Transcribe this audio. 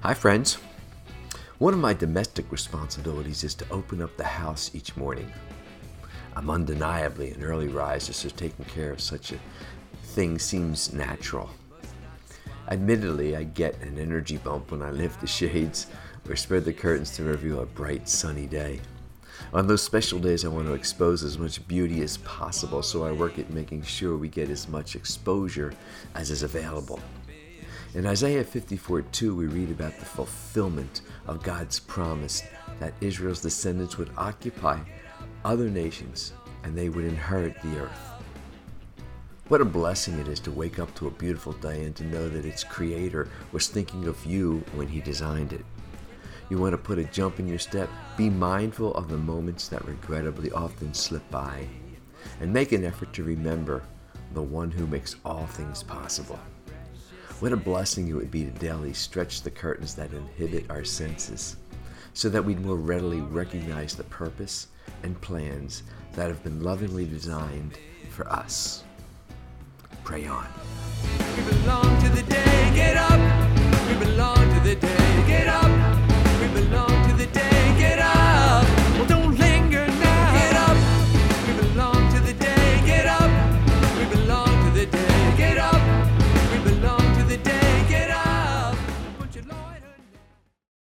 Hi, friends. One of my domestic responsibilities is to open up the house each morning. I'm undeniably an early riser, so taking care of such a thing seems natural. Admittedly, I get an energy bump when I lift the shades or spread the curtains to reveal a bright, sunny day. On those special days, I want to expose as much beauty as possible, so I work at making sure we get as much exposure as is available. In Isaiah 54:2, we read about the fulfillment of God's promise that Israel's descendants would occupy other nations and they would inherit the earth. What a blessing it is to wake up to a beautiful day and to know that its creator was thinking of you when he designed it. You want to put a jump in your step? Be mindful of the moments that regrettably often slip by, and make an effort to remember the one who makes all things possible. What a blessing it would be to daily stretch the curtains that inhibit our senses, so that we'd more readily recognize the purpose and plans that have been lovingly designed for us. Pray on. We belong to the day. Get up.